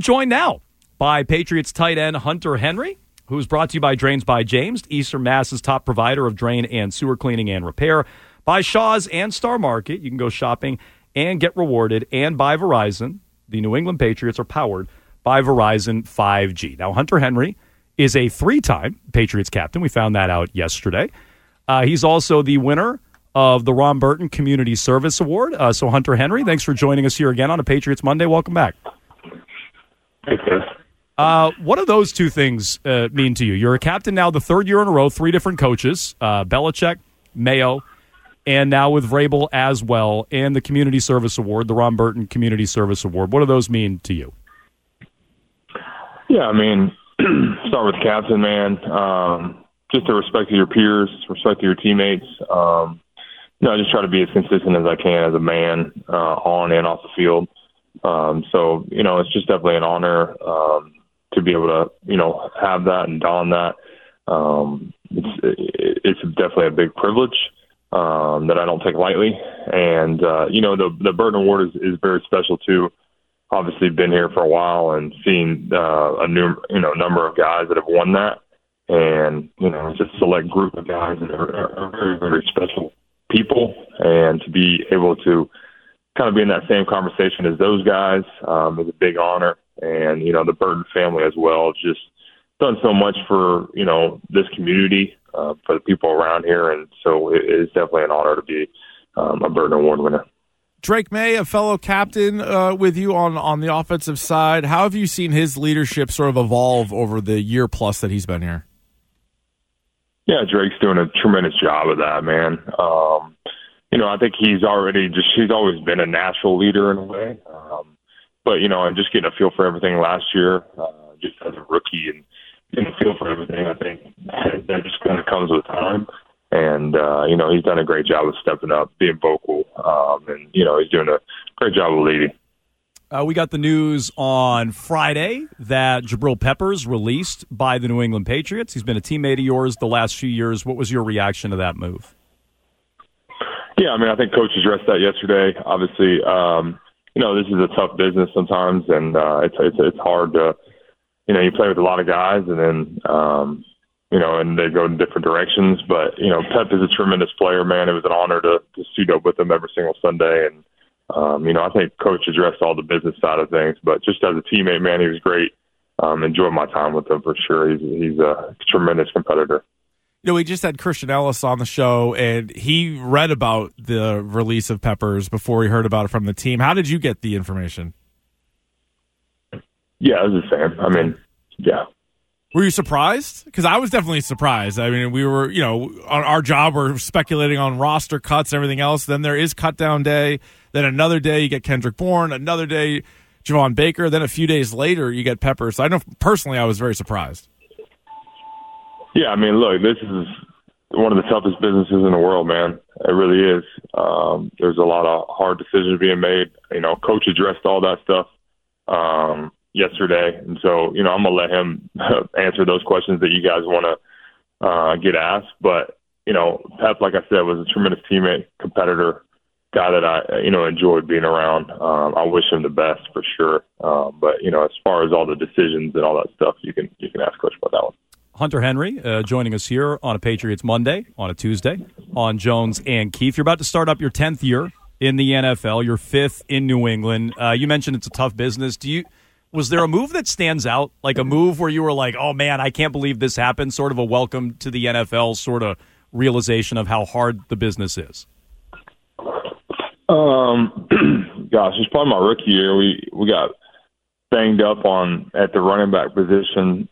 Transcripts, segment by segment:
joined now by Patriots tight end Hunter Henry, who's brought to you by Drains by James, Eastern Mass's top provider of drain and sewer cleaning and repair, by Shaw's and Star Market. You can go shopping and get rewarded, and by Verizon. The New England Patriots are powered by Verizon 5G. Now, Hunter Henry is a 3-time Patriots captain. We found that out yesterday. He's also the winner of the Ron Burton Community Service Award. So, Hunter Henry, thanks for joining us here again on a Patriots Monday. Welcome back. Thanks, Chris. What do those two things mean to you? You're a captain now the third year in a row, 3 different coaches, Belichick, Mayo, and now with Vrabel as well, and the Community Service Award, the Ron Burton Community Service Award. What do those mean to you? Yeah, I mean, start with captain, man. Just the respect of your peers, respect of your teammates. I just try to be as consistent as I can as a man on and off the field. So, it's just definitely an honor to be able to, have that and don that. It's definitely a big privilege that I don't take lightly. And, the Burton Award is very special, too. Obviously been here for a while and seen a new, number of guys that have won that. And, it's a select group of guys that are very, very special people. And to be able to kind of be in that same conversation as those guys is a big honor. And, the Burton family as well, just done so much for, this community, for the people around here. And so it is definitely an honor to be a Burton Award winner. Drake May, a fellow captain with you on the offensive side, how have you seen his leadership sort of evolve over the year plus that he's been here? Yeah, Drake's doing a tremendous job of that, man. I think he's always been a natural leader in a way. But, I'm just getting a feel for everything last year, just as a rookie and getting a feel for everything. I think that just kind of comes with time. And, he's done a great job of stepping up, being vocal, and, he's doing a great job of leading. We got the news on Friday that Jabril Peppers released by the New England Patriots. He's been a teammate of yours the last few years. What was your reaction to that move? Yeah, I mean, I think Coach addressed that yesterday. Obviously, this is a tough business sometimes, and it's hard to, you play with a lot of guys, and then, and they go in different directions. But, Pep is a tremendous player, man. It was an honor to suit up with him every single Sunday. And, I think Coach addressed all the business side of things. But just as a teammate, man, he was great. Enjoyed my time with him for sure. He's a tremendous competitor. We just had Christian Ellis on the show, and he read about the release of Peppers before he heard about it from the team. How did you get the information? Yeah, I was the same. I mean, yeah. Were you surprised? Because I was definitely surprised. I mean, we were, on our job, we're speculating on roster cuts and everything else. Then there is cut down day. Then another day you get Kendrick Bourne. Another day, Javon Baker. Then a few days later you get Peppers. So I know personally I was very surprised. Yeah, I mean, look, this is one of the toughest businesses in the world, man. It really is. There's a lot of hard decisions being made. Coach addressed all that stuff yesterday. And so, I'm going to let him answer those questions that you guys want to get asked. But, Pep, like I said, was a tremendous teammate, competitor, guy that I, enjoyed being around. I wish him the best for sure. But, as far as all the decisions and all that stuff, you can ask Coach about that one. Hunter Henry joining us here on a Patriots Monday, on a Tuesday, on Jones and Keefe. You're about to start up your 10th year in the NFL, your 5th in New England. You mentioned it's a tough business. Was there a move that stands out, like a move where you were like, oh, man, I can't believe this happened, sort of a welcome to the NFL sort of realization of how hard the business is? Gosh, it's probably my rookie year. We got banged up at the running back position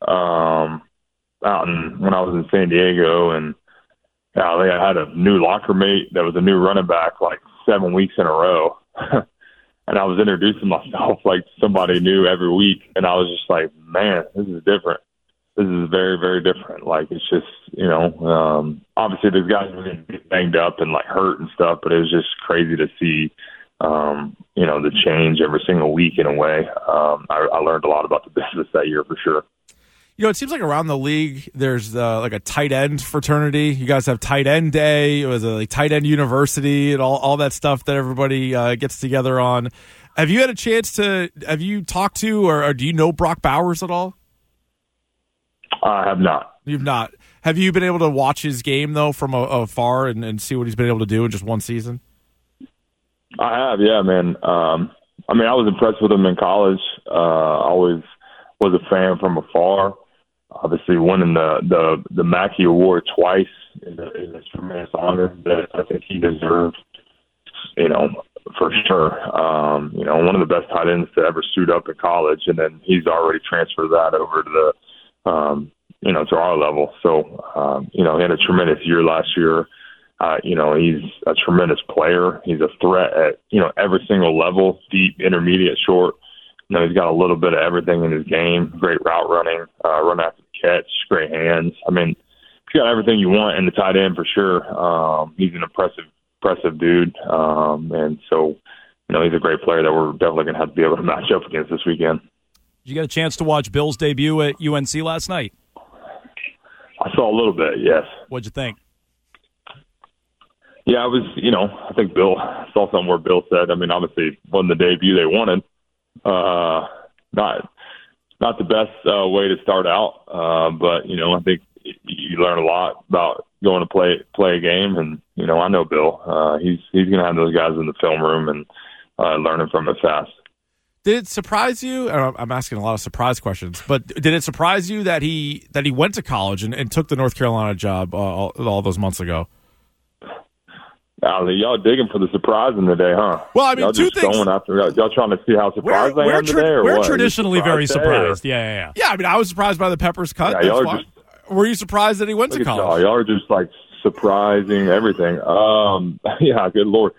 when I was in San Diego, and I had a new locker mate that was a new running back like 7 weeks in a row. And I was introducing myself like somebody new every week. And I was just like, man, this is different. This is very, very different. Like, it's just, obviously these guys were getting banged up and like hurt and stuff, but it was just crazy to see, the change every single week in a way. I learned a lot about the business that year for sure. It seems like around the league there's like a tight end fraternity. You guys have tight end day. It was a tight end university and all that stuff that everybody gets together on. Have you had a chance have you talked to or do you know Brock Bowers at all? I have not. You've not. Have you been able to watch his game, though, from afar and see what he's been able to do in just one season? I have, yeah, man. I was impressed with him in college. I always was a fan from afar. Obviously, winning the Mackey Award twice is a tremendous honor that I think he deserved, for sure. One of the best tight ends to ever suit up in college, and then he's already transferred that over to the to our level. So, he had a tremendous year last year. He's a tremendous player. He's a threat at, every single level, deep, intermediate, short. He's got a little bit of everything in his game. Great route running, run after the catch, great hands. He's got everything you want in the tight end for sure. He's an impressive dude. And so, he's a great player that we're definitely going to have to be able to match up against this weekend. Did you get a chance to watch Bill's debut at UNC last night? I saw a little bit, yes. What'd you think? Yeah, I was, I think Bill saw something where Bill said, obviously wasn't the debut they wanted. Not the best way to start out, but, I think you learn a lot about going to play a game. And, I know Bill. He's going to have those guys in the film room and learning from it fast. Did it surprise you? I'm asking a lot of surprise questions, but did it surprise you that he went to college and took the North Carolina job all those months ago? Y'all digging for the surprise in the day, huh? Well, y'all two just things. Going after, y'all trying to see how surprised I am today, or we're what? traditionally very surprised. Yeah. Yeah, I was surprised by the Peppers cut. Yeah, y'all were you surprised that he went to college? Y'all are just like surprising everything. Yeah, good Lord.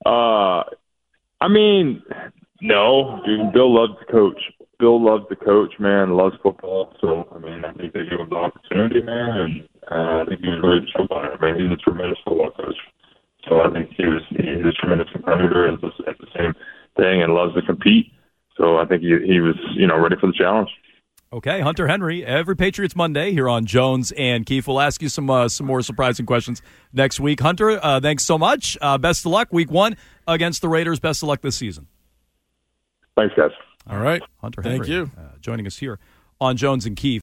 No, dude, Bill loves to coach. Bill loves to coach, man, loves football. So, I think they gave him the opportunity, man, and I think he was ready to show by it. He's a tremendous football coach. So I think he's a tremendous competitor and at the same thing and loves to compete. So I think he was, ready for the challenge. Okay, Hunter Henry, every Patriots Monday here on Jones and Keefe. We'll ask you some more surprising questions next week. Hunter, thanks so much. Best of luck, Week 1 against the Raiders. Best of luck this season. Thanks, guys. All right, Hunter Henry. Thank you. Joining us here on Jones and Keefe.